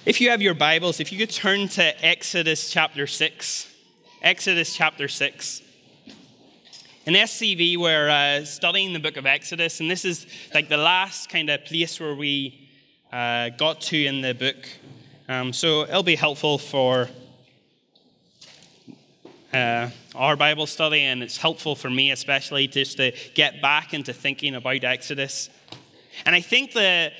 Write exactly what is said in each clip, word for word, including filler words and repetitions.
If you have your Bibles, if you could turn to Exodus chapter six. Exodus chapter six. In S C V, we're uh, studying the book of Exodus, and this is like the last kind of place where we uh, got to in the book. Um, so it'll be helpful for uh, our Bible study, and it's helpful for me especially just to get back into thinking about Exodus. And I think the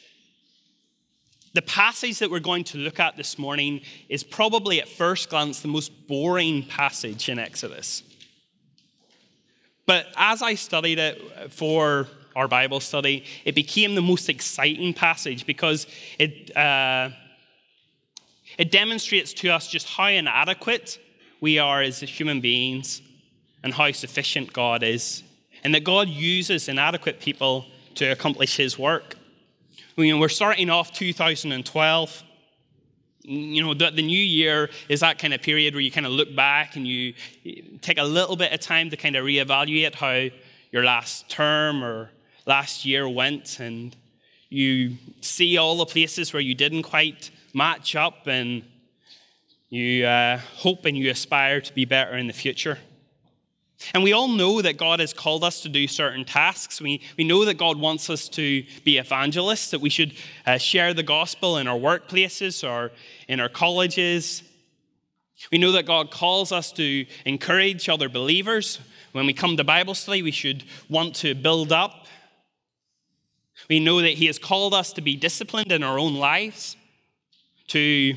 The passage that we're going to look at this morning is probably at first glance the most boring passage in Exodus. But as I studied it for our Bible study, it became the most exciting passage because it, uh, it demonstrates to us just how inadequate we are as human beings and how sufficient God is, and that God uses inadequate people to accomplish his work. You know, we're starting off two thousand twelve. You know, the, the new year is that kind of period where you kind of look back and you take a little bit of time to kind of reevaluate how your last term or last year went, and you see all the places where you didn't quite match up, and you uh, hope and you aspire to be better in the future. And we all know that God has called us to do certain tasks. We, we know that God wants us to be evangelists, that we should uh, share the gospel in our workplaces or in our colleges. We know that God calls us to encourage other believers. When we come to Bible study, we should want to build up. We know that he has called us to be disciplined in our own lives, to,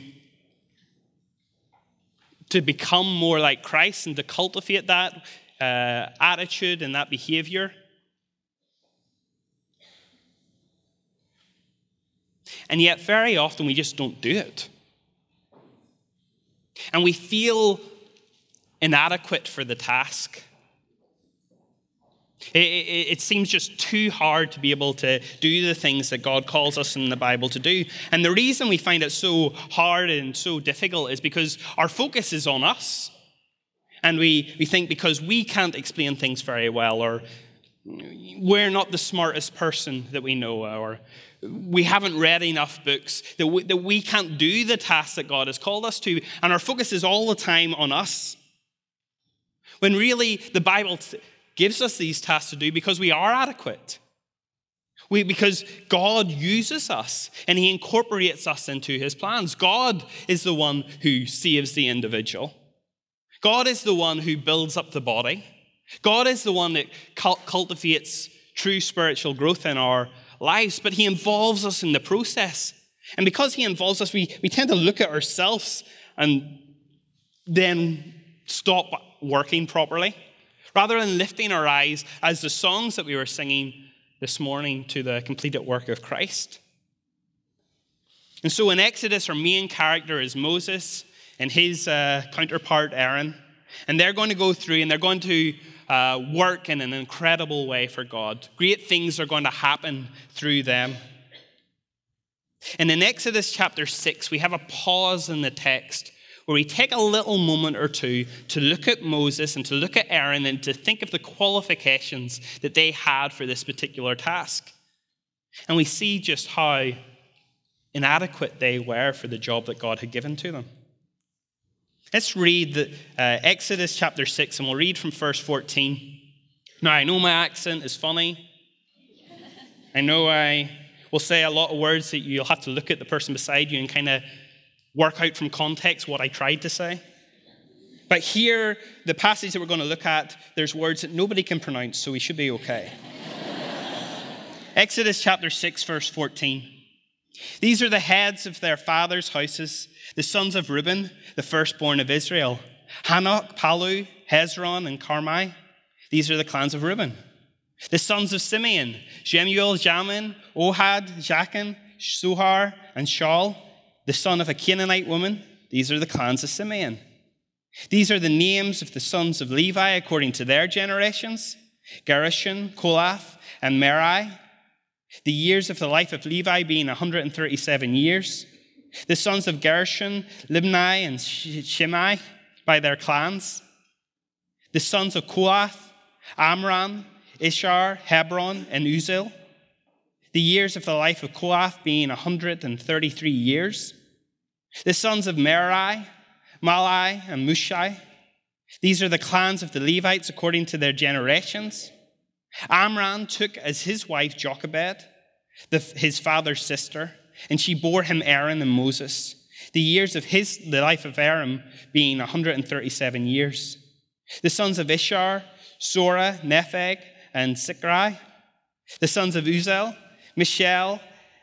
to become more like Christ and to cultivate that Uh, attitude and that behavior. And yet very often we just don't do it. And we feel inadequate for the task. It, it, it seems just too hard to be able to do the things that God calls us in the Bible to do. And the reason we find it so hard and so difficult is because our focus is on us. And we, we think because we can't explain things very well, or we're not the smartest person that we know, or we haven't read enough books, that we, that we can't do the task that God has called us to. And our focus is all the time on us. When really the Bible gives us these tasks to do because we are adequate. We, because God uses us and he incorporates us into his plans. God is the one who saves the individual. God is the one who builds up the body. God is the one that cultivates true spiritual growth in our lives, but he involves us in the process. And because he involves us, we, we tend to look at ourselves and then stop working properly, rather than lifting our eyes, as the songs that we were singing this morning, to the completed work of Christ. And so in Exodus, our main character is Moses and his uh, counterpart, Aaron. And they're going to go through and they're going to uh, work in an incredible way for God. Great things are going to happen through them. And in Exodus chapter six, we have a pause in the text where we take a little moment or two to look at Moses and to look at Aaron and to think of the qualifications that they had for this particular task. And we see just how inadequate they were for the job that God had given to them. Let's read the, uh, Exodus chapter six, and we'll read from verse fourteen. Now, I know my accent is funny. I know I will say a lot of words that you'll have to look at the person beside you and kind of work out from context what I tried to say. But here, the passage that we're going to look at, there's words that nobody can pronounce, so we should be okay. Exodus chapter six, verse fourteen. These are the heads of their fathers' houses, the sons of Reuben, the firstborn of Israel: Hanok, Palu, Hezron, and Carmi. These are the clans of Reuben. The sons of Simeon: Jemuel, Jamin, Ohad, Jachin, Suhar, and Shaul, the son of a Canaanite woman. These are the clans of Simeon. These are the names of the sons of Levi according to their generations: Gershon, Kohath, and Merari. The years of the life of Levi being one hundred thirty-seven years. The sons of Gershon, Libni, and Shimei by their clans. The sons of Kohath, Amram, Ishar, Hebron, and Uzziel. The years of the life of Kohath being one hundred thirty-three years. The sons of Merari, Malai, and Mushai. These are the clans of the Levites according to their generations. Amram took as his wife Jochebed, the, his father's sister, and she bore him Aaron and Moses. The years of his, the life of Aaron being one hundred thirty-seven years. The sons of Ishar, Sora, Nepheg, and Sikri. The sons of Uziel, Mishael,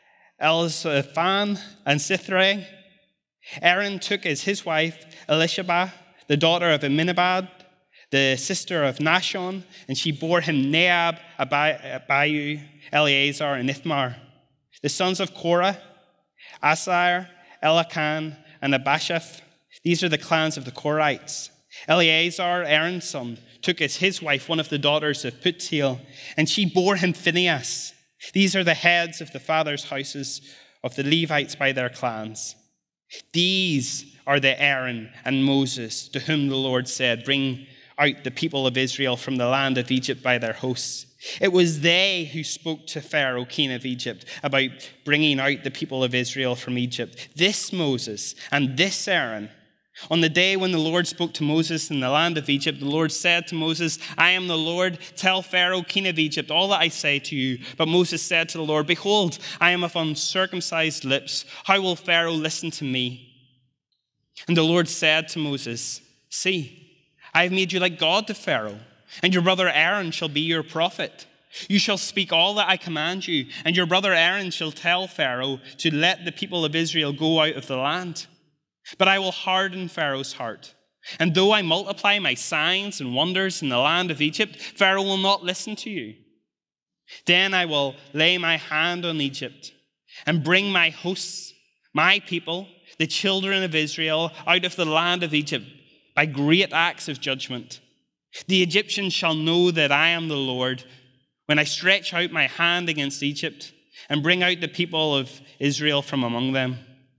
Elzaphan, and Sithri. Aaron took as his wife Elisheba, the daughter of Aminabad, the sister of Nashon, and she bore him Naab, Abiu, Eleazar, and Ithmar. The sons of Korah, Asir, Elakan, and Abashaph. These are the clans of the Korahites. Eleazar, Aaron's son, took as his wife one of the daughters of Putiel, and she bore him Phinehas. These are the heads of the fathers' houses of the Levites by their clans. These are the Aaron and Moses to whom the Lord said, bring out the people of Israel from the land of Egypt by their hosts. It was they who spoke to Pharaoh, king of Egypt, about bringing out the people of Israel from Egypt. This Moses and this Aaron. On the day when the Lord spoke to Moses in the land of Egypt, the Lord said to Moses, I am the Lord. Tell Pharaoh, king of Egypt, all that I say to you. But Moses said to the Lord, behold, I am of uncircumcised lips. How will Pharaoh listen to me? And the Lord said to Moses, see, I have made you like God to Pharaoh, and your brother Aaron shall be your prophet. You shall speak all that I command you, and your brother Aaron shall tell Pharaoh to let the people of Israel go out of the land. But I will harden Pharaoh's heart. And though I multiply my signs and wonders in the land of Egypt, Pharaoh will not listen to you. Then I will lay my hand on Egypt and bring my hosts, my people, the children of Israel, out of the land of Egypt by great acts of judgment. The Egyptians shall know that I am the Lord when I stretch out my hand against Egypt and bring out the people of Israel from among them.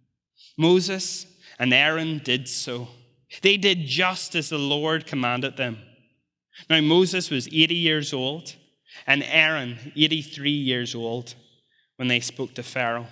Moses and Aaron did so. They did just as the Lord commanded them. Now Moses was eighty years old and Aaron eighty-three years old when they spoke to Pharaoh.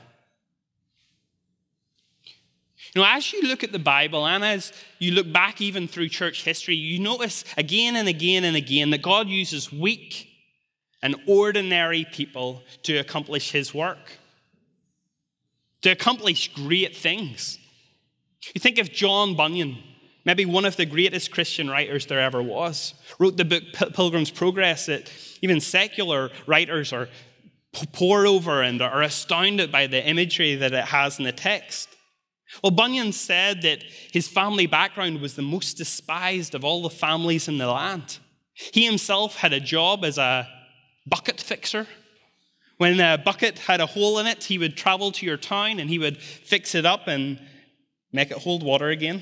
You know, as you look at the Bible and as you look back even through church history, you notice again and again and again that God uses weak and ordinary people to accomplish his work, to accomplish great things. You think of John Bunyan, maybe one of the greatest Christian writers there ever was, wrote the book Pilgrim's Progress that even secular writers are pore over and are astounded by the imagery that it has in the text. Well, Bunyan said that his family background was the most despised of all the families in the land. He himself had a job as a bucket fixer. When a bucket had a hole in it, he would travel to your town and he would fix it up and make it hold water again.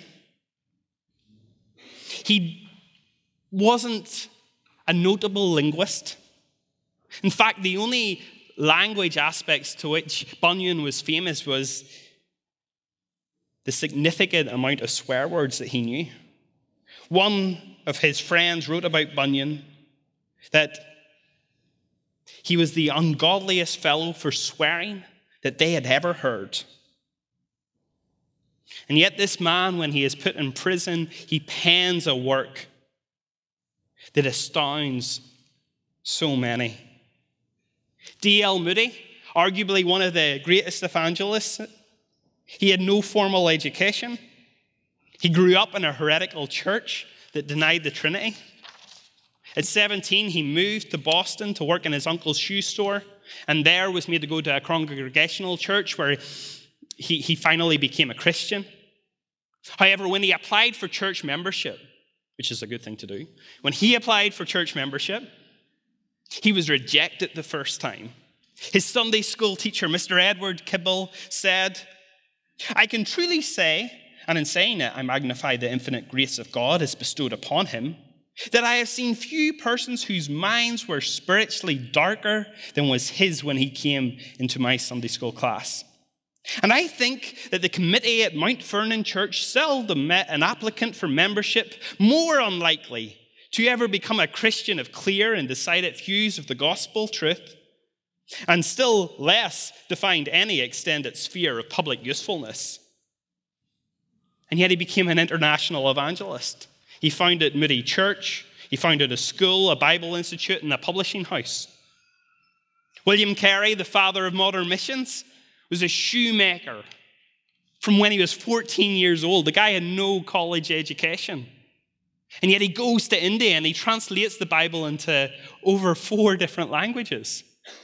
He wasn't a notable linguist. In fact, the only language aspects to which Bunyan was famous was the significant amount of swear words that he knew. One of his friends wrote about Bunyan that he was the ungodliest fellow for swearing that they had ever heard. And yet this man, when he is put in prison, he pens a work that astounds so many. D L Moody, arguably one of the greatest evangelists, he had no formal education. He grew up in a heretical church that denied the Trinity. At seventeen, he moved to Boston to work in his uncle's shoe store, and there was made to go to a congregational church where he, he finally became a Christian. However, when he applied for church membership, which is a good thing to do, when he applied for church membership, he was rejected the first time. His Sunday school teacher, Mister Edward Kibble, said, I can truly say, and in saying it, I magnify the infinite grace of God as bestowed upon him, that I have seen few persons whose minds were spiritually darker than was his when he came into my Sunday school class. And I think that the committee at Mount Vernon Church seldom met an applicant for membership more unlikely to ever become a Christian of clear and decided views of the gospel truth, and still less to find any extended sphere of public usefulness. And yet he became an international evangelist. He founded Moody Church. He founded a school, a Bible institute, and a publishing house. William Carey, the father of modern missions, was a shoemaker from when he was fourteen years old. The guy had no college education. And yet he goes to India and he translates the Bible into over four different languages.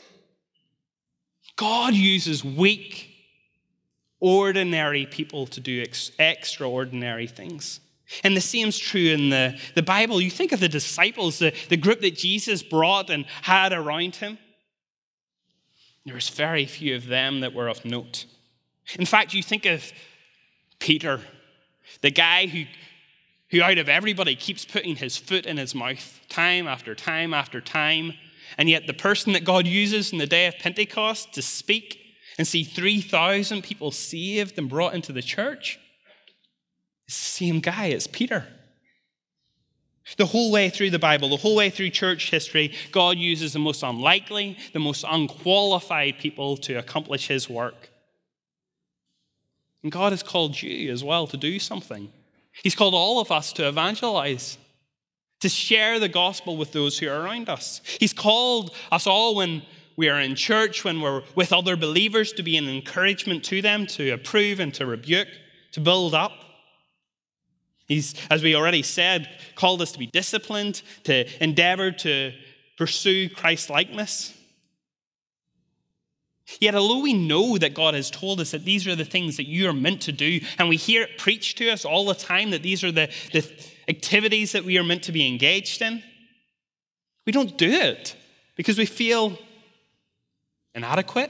God uses weak, ordinary people to do ex- extraordinary things. And the same is true in the, the Bible. You think of the disciples, the, the group that Jesus brought and had around him. There's very few of them that were of note. In fact, you think of Peter, the guy who, who out of everybody keeps putting his foot in his mouth time after time after time. And yet the person that God uses in the day of Pentecost to speak and see three thousand people saved and brought into the church is the same guy. It's Peter. The whole way through the Bible, the whole way through church history, God uses the most unlikely, the most unqualified people to accomplish his work. And God has called you as well to do something. He's called all of us to evangelize, to share the gospel with those who are around us. He's called us all when we are in church, when we're with other believers, to be an encouragement to them, to approve and to rebuke, to build up. He's, as we already said, called us to be disciplined, to endeavor to pursue Christ-likeness. Yet, although we know that God has told us that these are the things that you are meant to do, and we hear it preached to us all the time that these are the, the activities that we are meant to be engaged in, we don't do it because we feel inadequate.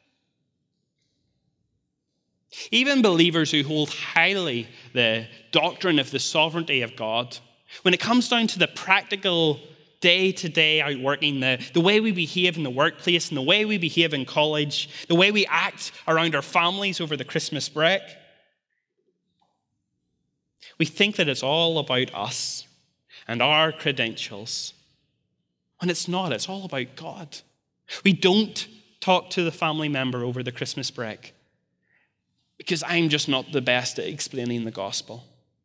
Even believers who hold highly the doctrine of the sovereignty of God, when it comes down to the practical day-to-day outworking, the, the way we behave in the workplace and the way we behave in college, the way we act around our families over the Christmas break, we think that it's all about us and our credentials. When it's not, it's all about God. We don't talk to the family member over the Christmas break because I'm just not the best at explaining the gospel.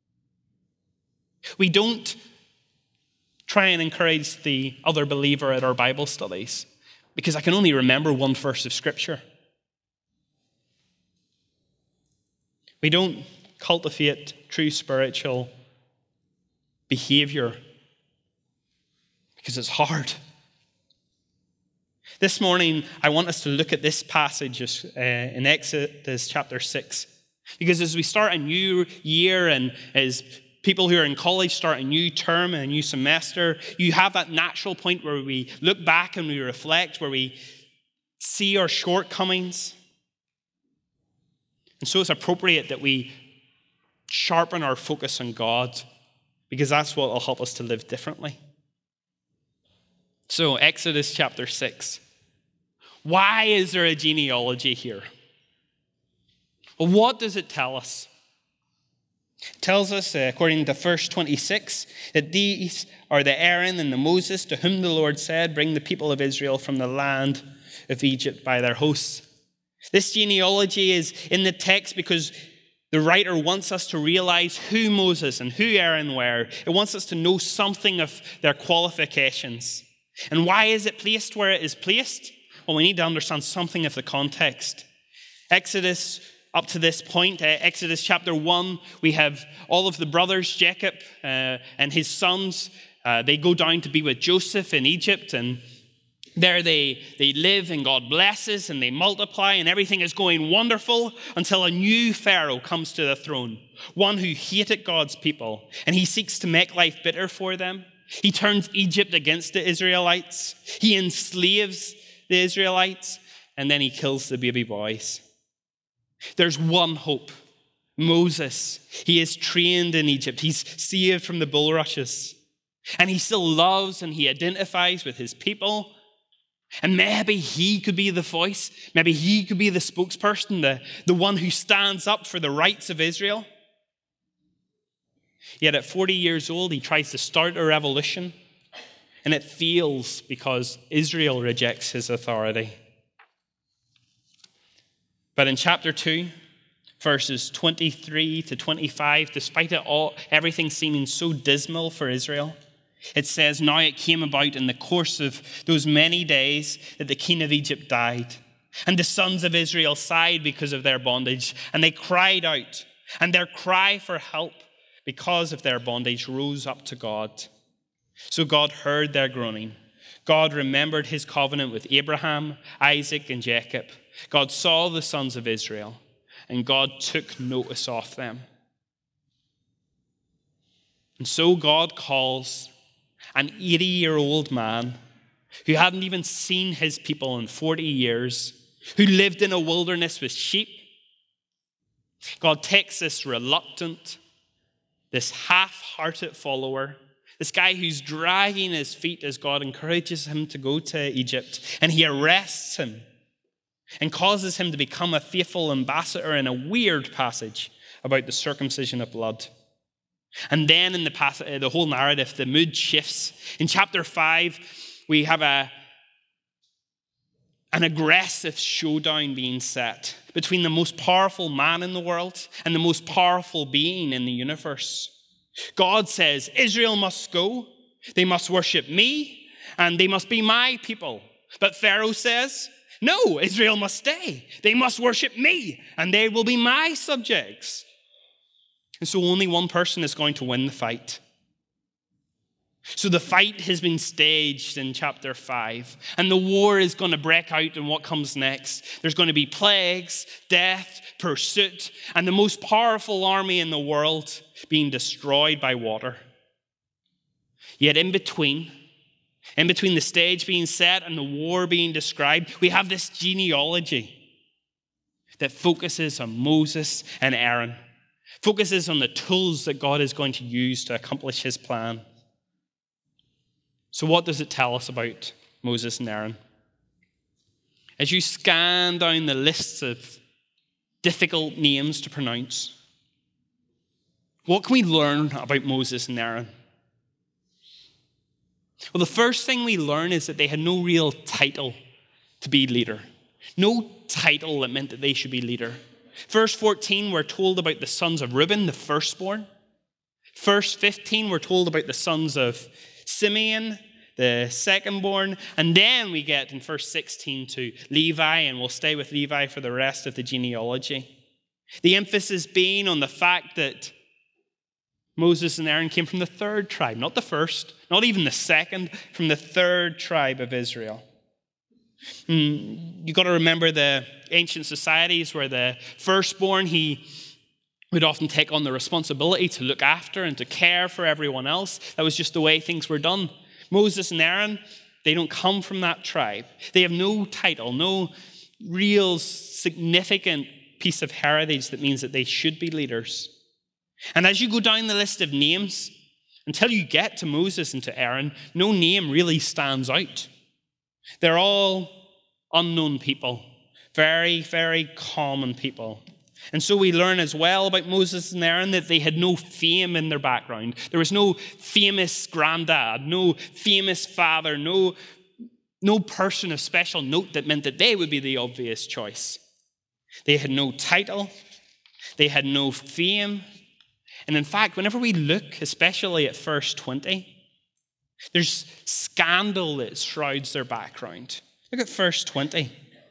We don't try and encourage the other believer at our Bible studies because I can only remember one verse of Scripture. We don't cultivate true spiritual behavior because it's hard. This morning, I want us to look at this passage uh, in Exodus chapter six. Because as we start a new year and as people who are in college start a new term and a new semester, you have that natural point where we look back and we reflect, where we see our shortcomings. And so it's appropriate that we sharpen our focus on God, because that's what will help us to live differently. So, Exodus chapter six. Why is there a genealogy here? Well, what does it tell us? It tells us, uh, according to verse twenty-six, that these are the Aaron and the Moses to whom the Lord said, bring the people of Israel from the land of Egypt by their hosts. This genealogy is in the text because the writer wants us to realize who Moses and who Aaron were. It wants us to know something of their qualifications. And why is it placed where it is placed? Well, we need to understand something of the context. Exodus, up to this point, uh, Exodus chapter one, we have all of the brothers, Jacob uh, and his sons. Uh, they go down to be with Joseph in Egypt, and there they, they live, and God blesses, and they multiply, and everything is going wonderful until a new Pharaoh comes to the throne, one who hated God's people, and he seeks to make life bitter for them. He turns Egypt against the Israelites. He enslaves the Israelites, and then he kills the baby boys. There's one hope. Moses. He is trained in Egypt. He's saved from the bulrushes. And he still loves and he identifies with his people. And maybe he could be the voice. Maybe he could be the spokesperson, the, the one who stands up for the rights of Israel. Yet at forty years old, he tries to start a revolution, and it fails because Israel rejects his authority. But in chapter two, verses twenty-three to twenty-five, despite it all, everything seeming so dismal for Israel. It says, "Now it came about in the course of those many days that the king of Egypt died. And the sons of Israel sighed because of their bondage, and they cried out, and their cry for help because of their bondage rose up to God. So God heard their groaning. God remembered his covenant with Abraham, Isaac, and Jacob. God saw the sons of Israel, and God took notice of them." And so God calls an eighty-year-old man who hadn't even seen his people in forty years, who lived in a wilderness with sheep. God takes this reluctant, this half-hearted follower, this guy who's dragging his feet as God encourages him to go to Egypt, and he arrests him and causes him to become a faithful ambassador in a weird passage about the circumcision of blood. And then in the, passage, the whole narrative, the mood shifts. In chapter five, we have a, an aggressive showdown being set between the most powerful man in the world and the most powerful being in the universe. God says, Israel must go, they must worship me, and they must be my people. But Pharaoh says, no, Israel must stay. They must worship me, and they will be my subjects. And so only one person is going to win the fight. So the fight has been staged in chapter five, and the war is going to break out in what comes next. There's going to be plagues, death, pursuit, and the most powerful army in the world being destroyed by water. Yet in between, in between the stage being set and the war being described, we have this genealogy that focuses on Moses and Aaron, focuses on the tools that God is going to use to accomplish his plan. So what does it tell us about Moses and Aaron? As you scan down the lists of difficult names to pronounce, what can we learn about Moses and Aaron? Well, the first thing we learn is that they had no real title to be leader. No title that meant that they should be leader. Verse fourteen, we're told about the sons of Reuben, the firstborn. Verse fifteen, we're told about the sons of Simeon, the secondborn. And then we get in verse sixteen to Levi, and we'll stay with Levi for the rest of the genealogy. The emphasis being on the fact that Moses and Aaron came from the third tribe, not the first, not even the second, from the third tribe of Israel. You've got to remember the ancient societies where the firstborn, he would often take on the responsibility to look after and to care for everyone else. That was just the way things were done. Moses and Aaron, they don't come from that tribe. They have no title, no real significant piece of heritage that means that they should be leaders. And as you go down the list of names, until you get to Moses and to Aaron, no name really stands out. They're all unknown people, very, very common people. And so we learn as well about Moses and Aaron that they had no fame in their background. There was no famous granddad, no famous father, no, no person of special note that meant that they would be the obvious choice. They had no title. They had no fame. And in fact, whenever we look, especially at verse twenty, there's scandal that shrouds their background. Look at verse twenty.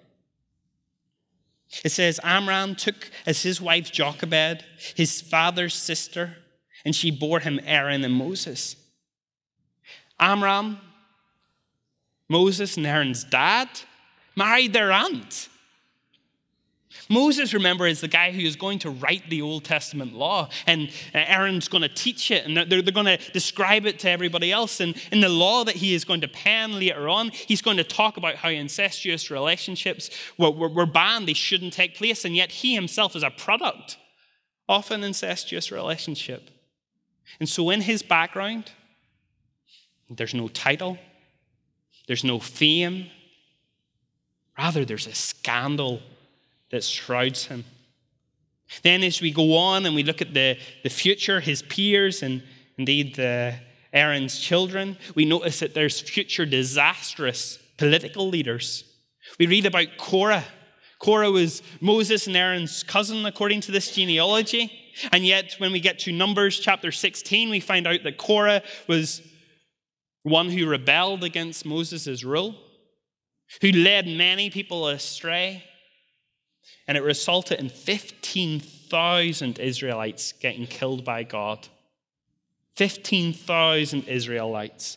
It says, Amram took as his wife Jochebed, his father's sister, and she bore him Aaron and Moses. Amram, Moses and Aaron's dad, married their aunt. Moses, remember, is the guy who is going to write the Old Testament law, and Aaron's going to teach it, and they're, they're going to describe it to everybody else. And in the law that he is going to pen later on, he's going to talk about how incestuous relationships were, were, were banned, they shouldn't take place, and yet he himself is a product of an incestuous relationship. And so in his background, there's no title, there's no fame, rather there's a scandal that shrouds him. Then as we go on and we look at the, the future, his peers, and indeed the Aaron's children, we notice that there's future disastrous political leaders. We read about Korah. Korah was Moses and Aaron's cousin, according to this genealogy. And yet, when we get to Numbers chapter sixteen, we find out that Korah was one who rebelled against Moses' rule, who led many people astray. And it resulted in fifteen thousand Israelites getting killed by God. fifteen thousand Israelites.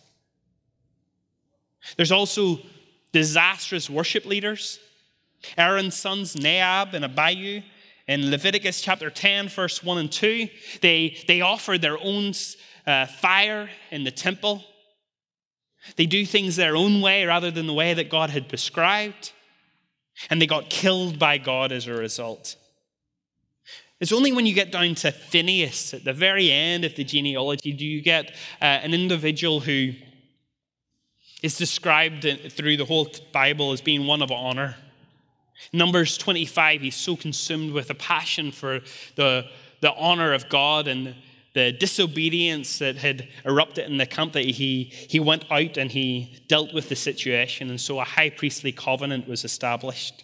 There's also disastrous worship leaders. Aaron's sons, Nadab and Abihu, in Leviticus chapter ten, verse one and two, they, they offered their own uh, fire in the temple. They do things their own way rather than the way that God had prescribed. And they got killed by God as a result. It's only when you get down to Phinehas, at the very end of the genealogy, do you get uh, an individual who is described in, through the whole Bible as being one of honor. Numbers twenty-five, he's so consumed with a passion for the, the honor of God and the disobedience that had erupted in the camp that he, he went out and he dealt with the situation. And so a high priestly covenant was established.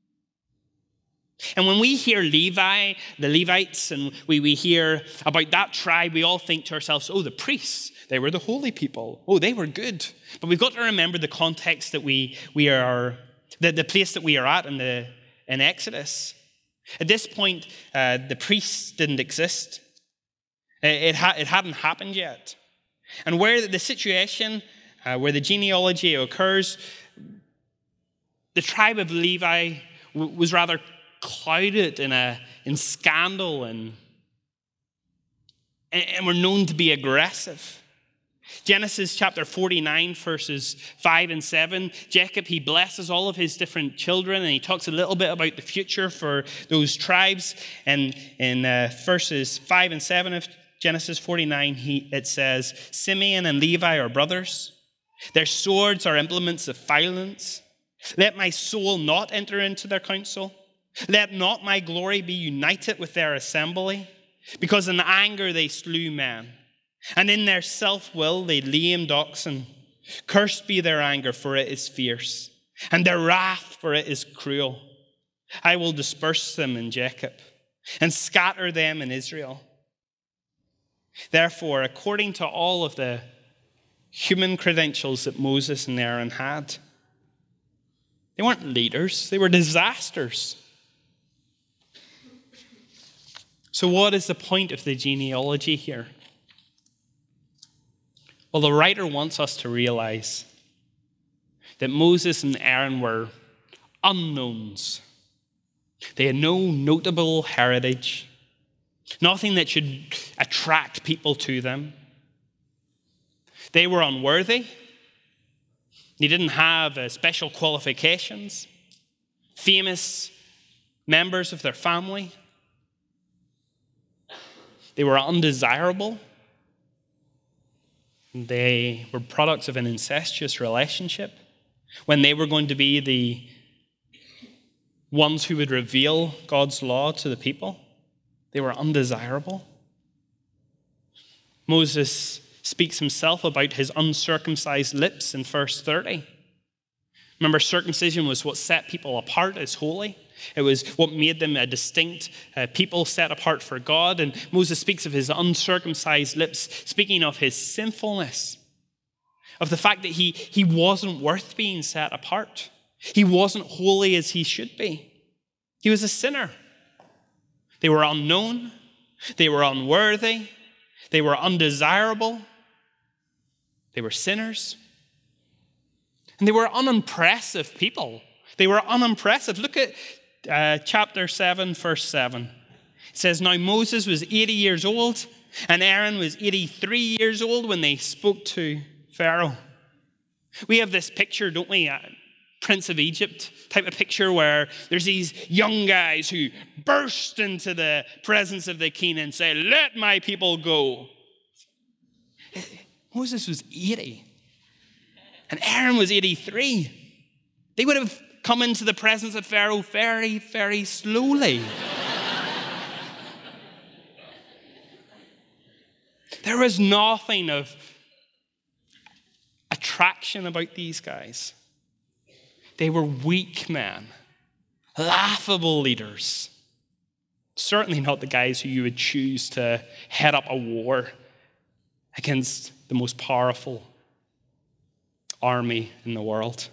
And when we hear Levi, the Levites, and we, we hear about that tribe, we all think to ourselves, oh, the priests, they were the holy people. Oh, they were good. But we've got to remember the context that we, we are, the, the place that we are at in, the, in Exodus. At this point, uh, the priests didn't exist. It, ha- it hadn't happened yet. And where the situation, uh, where the genealogy occurs, the tribe of Levi w- was rather clouded in a in scandal and, and were known to be aggressive. Genesis chapter forty-nine, verses five and seven, Jacob, he blesses all of his different children, and he talks a little bit about the future for those tribes. And in uh, verses five and seven of Genesis forty-nine, he, it says, Simeon and Levi are brothers. Their swords are implements of violence. Let my soul not enter into their counsel. Let not my glory be united with their assembly, because in anger they slew men, and in their self-will they lamed oxen. Cursed be their anger, for it is fierce, and their wrath, for it is cruel. I will disperse them in Jacob, and scatter them in Israel. Therefore, according to all of the human credentials that Moses and Aaron had, they weren't leaders, they were disasters. So what is the point of the genealogy here? Well, the writer wants us to realize that Moses and Aaron were unknowns. They had no notable heritage, nothing that should attract people to them. They were unworthy. They didn't have uh, special qualifications, famous members of their family. They were undesirable. They were products of an incestuous relationship. When they were going to be the ones who would reveal God's law to the people, they were undesirable. Moses speaks himself about his uncircumcised lips in verse thirty. Remember, circumcision was what set people apart as holy. It was what made them a distinct uh, people set apart for God. And Moses speaks of his uncircumcised lips, speaking of his sinfulness, of the fact that he, he wasn't worth being set apart. He wasn't holy as he should be. He was a sinner. They were unknown. They were unworthy. They were undesirable. They were sinners. And they were unimpressive people. They were unimpressive. Look at uh, chapter seven, verse seven. It says, Now Moses was eighty years old, and Aaron was eighty-three years old when they spoke to Pharaoh. We have this picture, don't we? Uh, Prince of Egypt type of picture where there's these young guys who burst into the presence of the king and say, Let my people go. Moses was eighty. And Aaron was eighty-three. They would have come into the presence of Pharaoh very, very slowly. There was nothing of attraction about these guys. They were weak men, Laughable leaders. Certainly not the guys who you would choose to head up a war against the most powerful army in the world.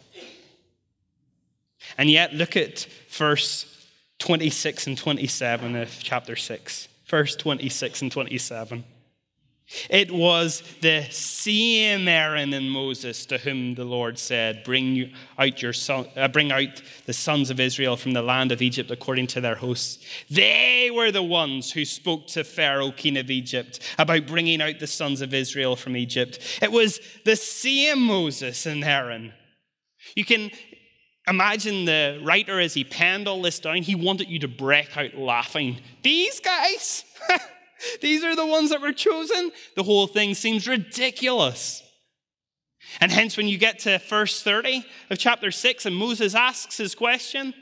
And yet, look at verse twenty-six and twenty-seven of chapter six. Verse twenty-six and twenty-seven. It was the same Aaron and Moses to whom the Lord said, "Bring you out your son, uh, bring out the sons of Israel from the land of Egypt according to their hosts." They were the ones who spoke to Pharaoh, king of Egypt, about bringing out the sons of Israel from Egypt. It was the same Moses and Aaron. You can imagine the writer, as he penned all this down, he wanted you to break out laughing. These guys? These are the ones that were chosen? The whole thing seems ridiculous. And hence, when you get to verse thirty of chapter six, and Moses asks his question,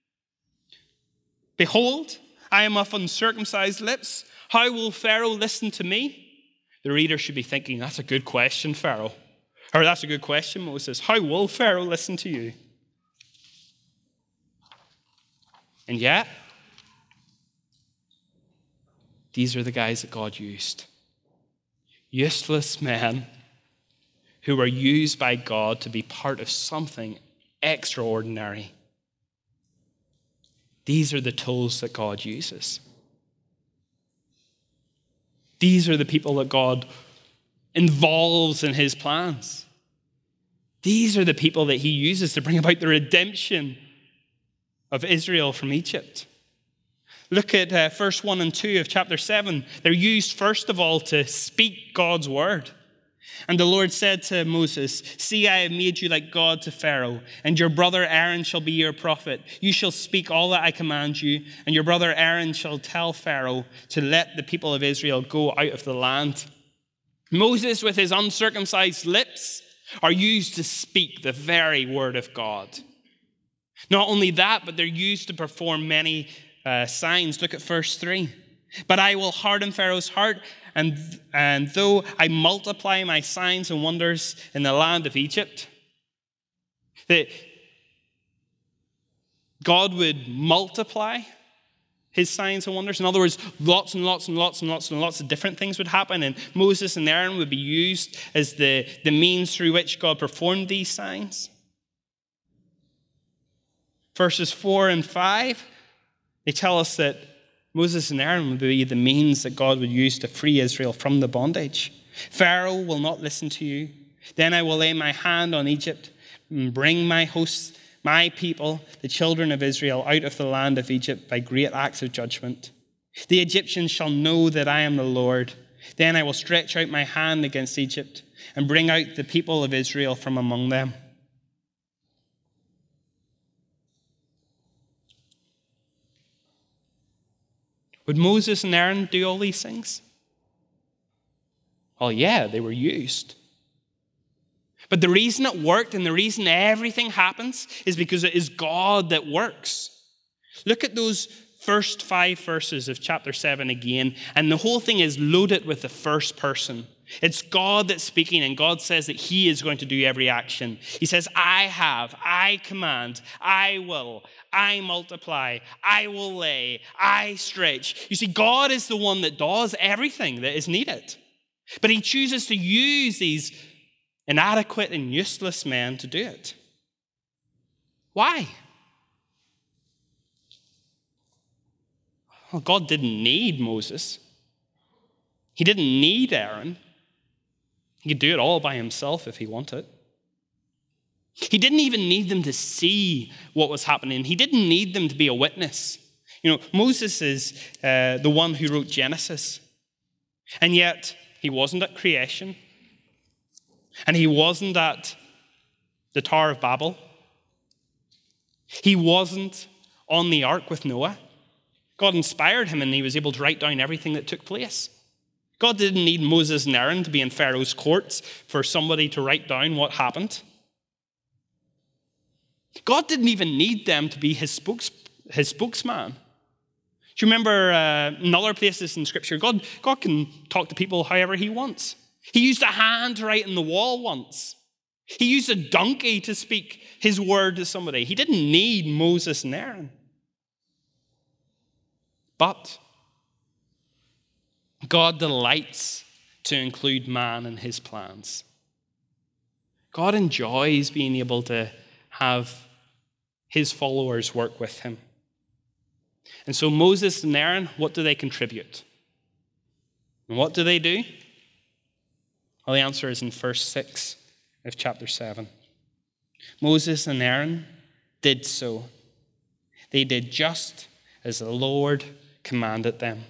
"Behold, I am of uncircumcised lips. How will Pharaoh listen to me?" The reader should be thinking, that's a good question, Pharaoh. Or that's a good question, Moses. How will Pharaoh listen to you? And yet, these are the guys that God used. Useless men who were used by God to be part of something extraordinary. These are the tools that God uses. These are the people that God involves in his plans. These are the people that he uses to bring about the redemption of Israel from Egypt. Look at uh, verse one and two of chapter seven. They're used first of all to speak God's word. And the Lord said to Moses, "See, I have made you like God to Pharaoh, and your brother Aaron shall be your prophet. You shall speak all that I command you, and your brother Aaron shall tell Pharaoh to let the people of Israel go out of the land." Moses, with his uncircumcised lips, are used to speak the very word of God. Not only that, but they're used to perform many uh, signs. Look at verse three. "But I will harden Pharaoh's heart, and, and though I multiply my signs and wonders in the land of Egypt," that God would multiply his signs and wonders. In other words, lots and lots and lots and lots and lots of different things would happen, and Moses and Aaron would be used as the, the means through which God performed these signs. Verses four and five, they tell us that Moses and Aaron would be the means that God would use to free Israel from the bondage. "Pharaoh will not listen to you. Then I will lay my hand on Egypt and bring my hosts, my people, the children of Israel, out of the land of Egypt by great acts of judgment. The Egyptians shall know that I am the Lord. Then I will stretch out my hand against Egypt and bring out the people of Israel from among them." Would Moses and Aaron do all these things? Well, yeah, they were used. But the reason it worked and the reason everything happens is because it is God that works. Look at those first five verses of chapter seven again, and the whole thing is loaded with the first person. It's God that's speaking, and God says that he is going to do every action. He says, "I have, I command, I will, I multiply, I will lay, I stretch." You see, God is the one that does everything that is needed. But he chooses to use these inadequate and useless men to do it. Why? Well, God didn't need Moses. He didn't need Aaron. He could do it all by himself if he wanted. He didn't even need them to see what was happening. He didn't need them to be a witness. You know, Moses is uh, the one who wrote Genesis. And yet, he wasn't at creation. And he wasn't at the Tower of Babel. He wasn't on the ark with Noah. God inspired him, and he was able to write down everything that took place. God didn't need Moses and Aaron to be in Pharaoh's courts for somebody to write down what happened. God didn't even need them to be his, spokes, his spokesman. Do you remember uh, in other places in Scripture, God, God can talk to people however he wants. He used a hand to write on the wall once. He used a donkey to speak his word to somebody. He didn't need Moses and Aaron. But God delights to include man in his plans. God enjoys being able to have his followers work with him. And so Moses and Aaron, what do they contribute? And what do they do? Well, the answer is in verse six of chapter seven. Moses and Aaron did so. They did just as the Lord commanded them.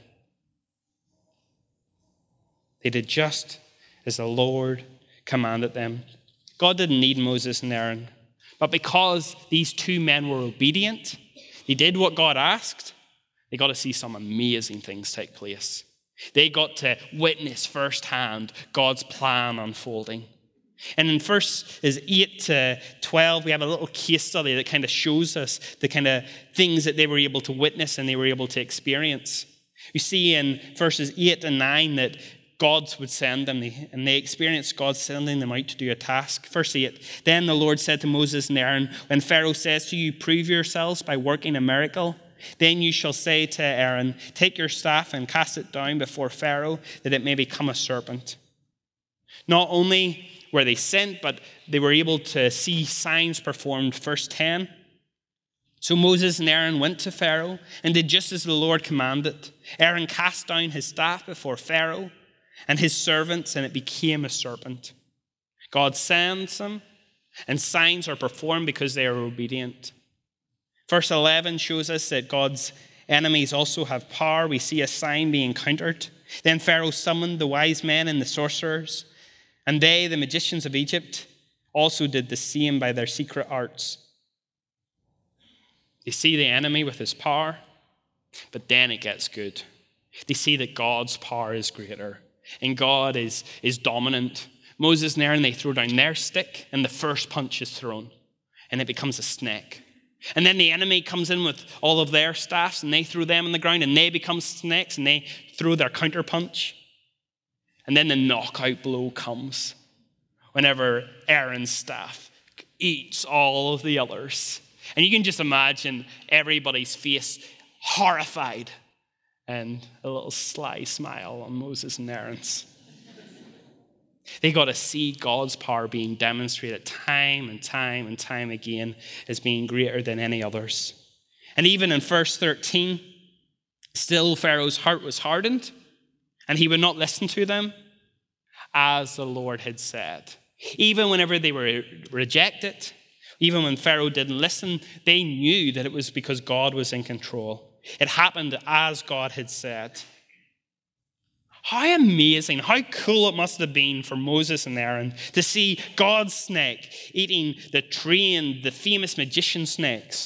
They did just as the Lord commanded them. God didn't need Moses and Aaron, but because these two men were obedient, they did what God asked, they got to see some amazing things take place. They got to witness firsthand God's plan unfolding. And in verses eight to twelve, we have a little case study that kind of shows us the kind of things that they were able to witness and they were able to experience. You see in verses eight and nine that God would send them, and they experienced God sending them out to do a task. Verse eight, then the Lord said to Moses and Aaron, when Pharaoh says to you, prove yourselves by working a miracle, then you shall say to Aaron, take your staff and cast it down before Pharaoh, that it may become a serpent. Not only were they sent, but they were able to see signs performed. Verse ten. So Moses and Aaron went to Pharaoh and did just as the Lord commanded. Aaron cast down his staff before Pharaoh and his servants, and it became a serpent. God sends them, and signs are performed because they are obedient. Verse eleven shows us that God's enemies also have power. We see a sign being countered. Then Pharaoh summoned the wise men and the sorcerers, and they, the magicians of Egypt, also did the same by their secret arts. They see the enemy with his power, but then it gets good. They see that God's power is greater, and God is, is dominant. Moses and Aaron, they throw down their stick, and the first punch is thrown, and it becomes a snake. And then the enemy comes in with all of their staffs, and they throw them on the ground, and they become snakes, and they throw their counter punch. And then the knockout blow comes whenever Aaron's staff eats all of the others. And you can just imagine everybody's face horrified and a little sly smile on Moses and Aaron's. They got to see God's power being demonstrated time and time and time again as being greater than any others. And even in verse thirteen, still Pharaoh's heart was hardened, and he would not listen to them, as the Lord had said. Even whenever they were rejected, even when Pharaoh didn't listen, they knew that it was because God was in control. It happened as God had said. How amazing, how cool it must have been for Moses and Aaron to see God's snake eating the trained, the famous magician snakes.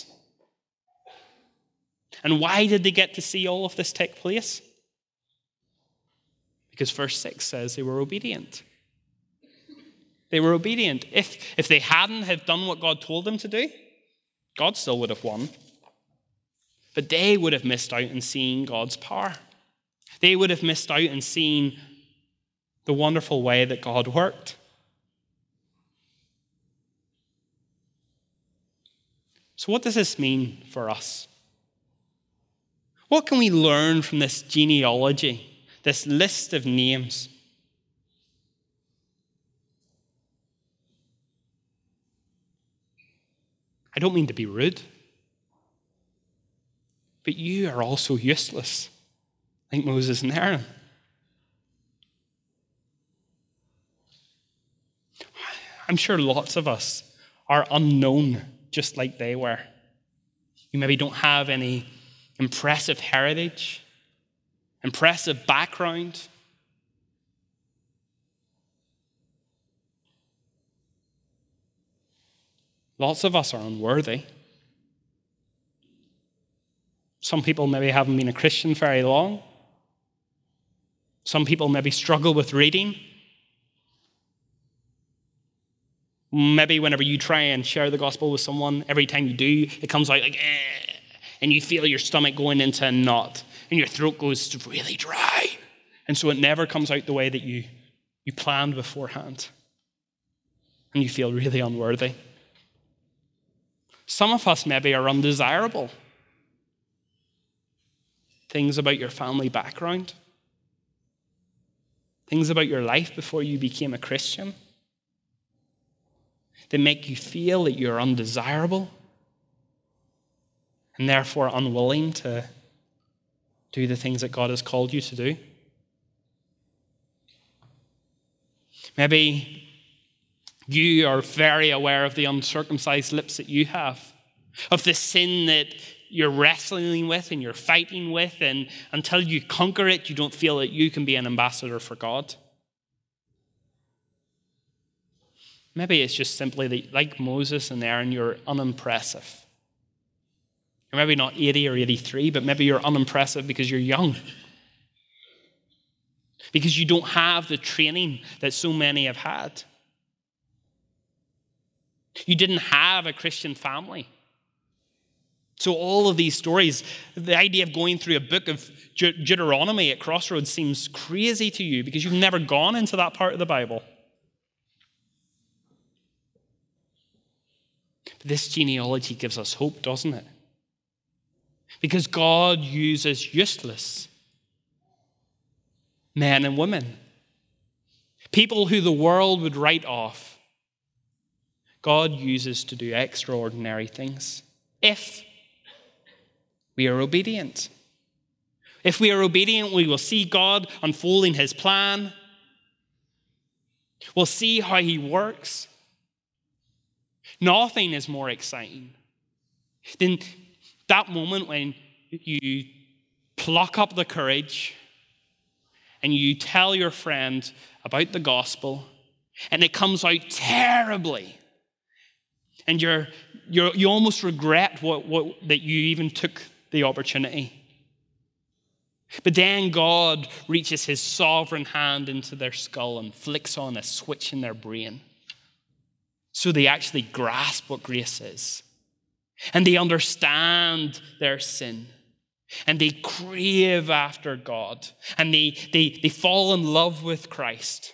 And why did they get to see all of this take place? Because verse six says they were obedient. They were obedient. If, if they hadn't have done what God told them to do, God still would have won. But they would have missed out on seeing God's power. They would have missed out on seeing the wonderful way that God worked. So what does this mean for us? What can we learn from this genealogy, this list of names? I don't mean to be rude, but you are also useless, like Moses and Aaron. I'm sure lots of us are unknown, just like they were. You maybe don't have any impressive heritage, impressive background. Lots of us are unworthy. Some people maybe haven't been a Christian very long. Some people maybe struggle with reading. Maybe whenever you try and share the gospel with someone, every time you do, it comes out like, eh, and you feel your stomach going into a knot, and your throat goes really dry. And so it never comes out the way that you, you planned beforehand. And you feel really unworthy. Some of us maybe are undesirable. things about your family background, things about your life before you became a Christian that make you feel that you're undesirable and therefore unwilling to do the things that God has called you to do. Maybe you are very aware of the uncircumcised lips that you have, of the sin that you're wrestling with and you're fighting with, and until you conquer it, you don't feel that you can be an ambassador for God. Maybe it's just simply that, like Moses and Aaron, you're unimpressive. You're maybe not eighty or eighty-three, but maybe you're unimpressive because you're young. Because you don't have the training that so many have had. You didn't have a Christian family. So all of these stories, the idea of going through a book of Deuteronomy at Crossroads seems crazy to you because you've never gone into that part of the Bible. But this genealogy gives us hope, doesn't it? Because God uses useless men and women, people who the world would write off, God uses to do extraordinary things if we are obedient. If we are obedient, we will see God unfolding his plan. We'll see how he works. Nothing is more exciting than that moment when you pluck up the courage and you tell your friend about the gospel and it comes out terribly. And you're, you're, you almost regret what, what, that you even took the opportunity. But then God reaches his sovereign hand into their skull and flicks on a switch in their brain. So they actually grasp what grace is. And they understand their sin. And they crave after God. And they, they, they fall in love with Christ.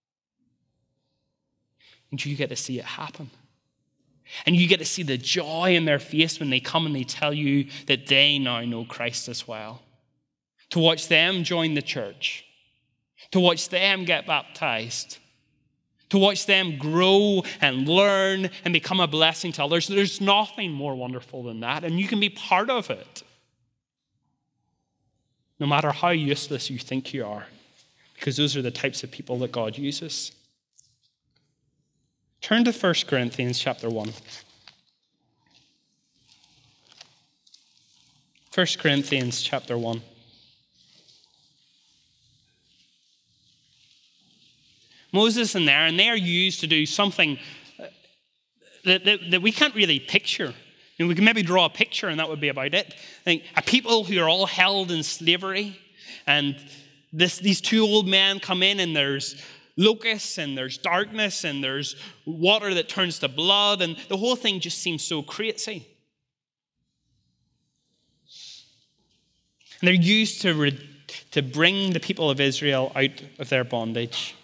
And you get to see it happen. And you get to see the joy in their face when they come and they tell you that they now know Christ as well. To watch them join the church. To watch them get baptized. To watch them grow and learn and become a blessing to others. There's nothing more wonderful than that. And you can be part of it. No matter how useless you think you are. Because those are the types of people that God uses. Turn to First Corinthians chapter one. First Corinthians chapter one. Moses and Aaron, they are used to do something that, that, that we can't really picture. You know, we can maybe draw a picture and that would be about it. I think a people who are all held in slavery, and this, these two old men come in and there's locusts and there's darkness and there's water that turns to blood, and the whole thing just seems so crazy. And they're used to, re- to bring the people of Israel out of their bondage.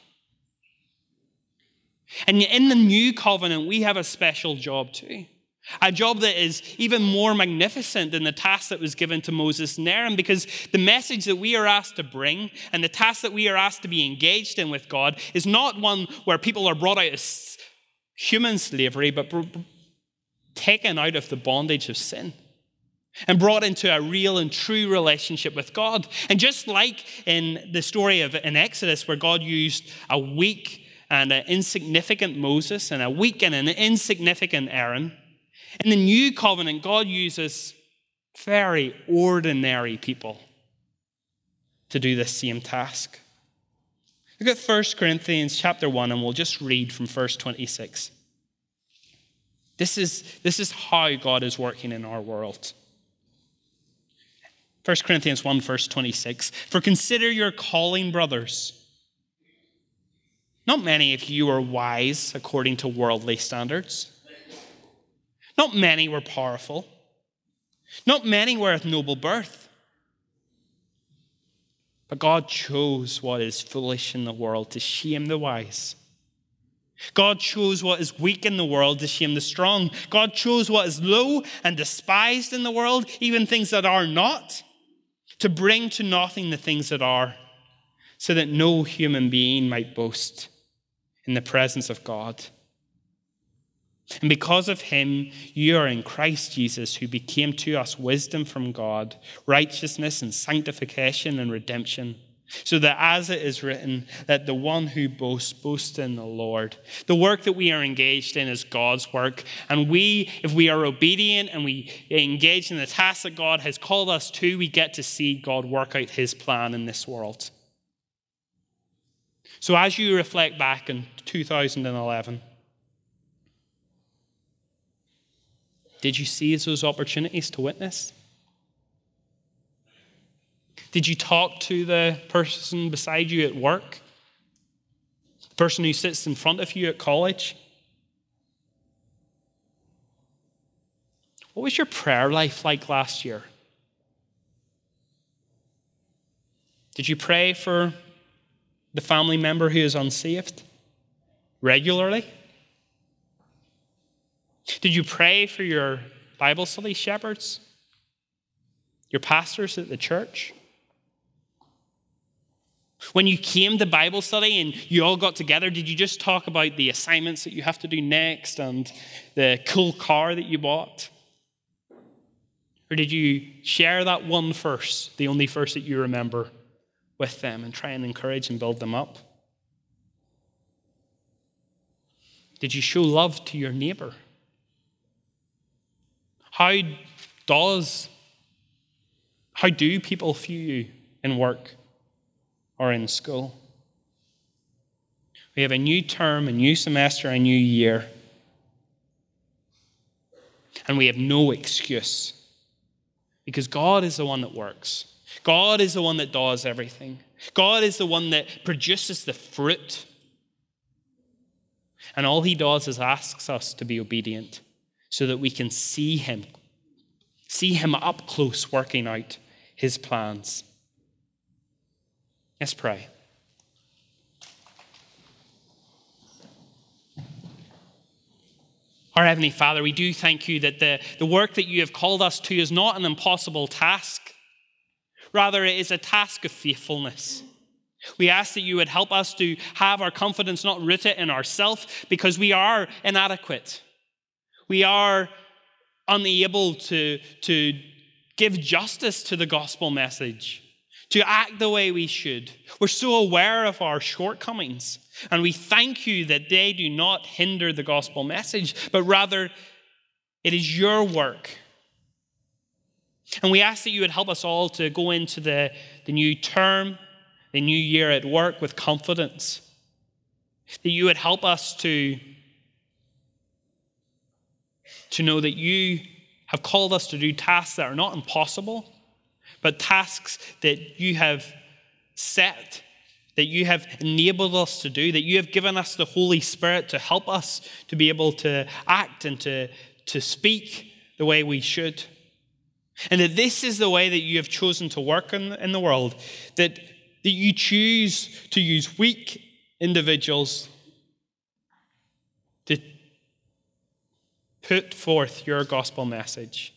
And in the new covenant, we have a special job too. A job that is even more magnificent than the task that was given to Moses and Aaron, because the message that we are asked to bring and the task that we are asked to be engaged in with God is not one where people are brought out of human slavery, but taken out of the bondage of sin and brought into a real and true relationship with God. And just like in the story of in Exodus, where God used a weak and an insignificant Moses and a weak and an insignificant Aaron, in the new covenant, God uses very ordinary people to do this same task. Look at First Corinthians chapter one, and we'll just read from verse twenty-six. This is, this is how God is working in our world. First Corinthians one, verse twenty-six. For consider your calling, brothers. Not many of you are wise according to worldly standards. Not many were powerful. Not many were of noble birth. But God chose what is foolish in the world to shame the wise. God chose what is weak in the world to shame the strong. God chose what is low and despised in the world, even things that are not, to bring to nothing the things that are, so that no human being might boast in the presence of God. And because of him, you are in Christ Jesus, who became to us wisdom from God, righteousness and sanctification and redemption, so that as it is written, that the one who boasts, boasts in the Lord. The work that we are engaged in is God's work. And we, if we are obedient and we engage in the task that God has called us to, we get to see God work out his plan in this world. So as you reflect back in two thousand eleven, did you seize those opportunities to witness? Did you talk to the person beside you at work? The person who sits in front of you at college? What was your prayer life like last year? Did you pray for the family member who is unsaved regularly? Did you pray for your Bible study shepherds? Your pastors at the church? When you came to Bible study and you all got together, did you just talk about the assignments that you have to do next and the cool car that you bought? Or did you share that one verse, the only verse that you remember, with them and try and encourage and build them up? Did you show love to your neighbor? How does, how do people view you in work or in school? We have a new term, a new semester, a new year. And we have no excuse. Because God is the one that works. God is the one that does everything. God is the one that produces the fruit. And all he does is asks us to be obedient so that we can see him, see him up close working out his plans. Let's pray. Our Heavenly Father, we do thank you that the, the work that you have called us to is not an impossible task. Rather, it is a task of faithfulness. We ask that you would help us to have our confidence not rooted in ourselves, because we are inadequate. We are unable to, to give justice to the gospel message, to act the way we should. We're so aware of our shortcomings, and we thank you that they do not hinder the gospel message, but rather it is your work. And we ask that you would help us all to go into the, the new term, the new year at work with confidence. That you would help us to, to know that you have called us to do tasks that are not impossible, but tasks that you have set, that you have enabled us to do, that you have given us the Holy Spirit to help us to be able to act and to, to speak the way we should. And that this is the way that you have chosen to work in, in the world, that, that you choose to use weak individuals to put forth your gospel message,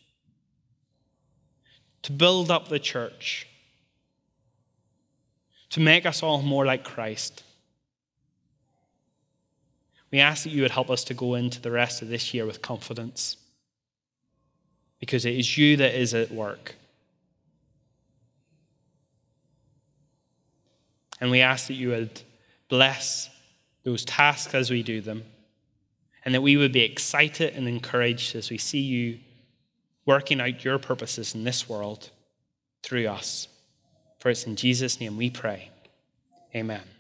to build up the church, to make us all more like Christ. We ask that you would help us to go into the rest of this year with confidence, because it is you that is at work. And we ask that you would bless those tasks as we do them, and that we would be excited and encouraged as we see you working out your purposes in this world through us. For it's in Jesus' name we pray. Amen.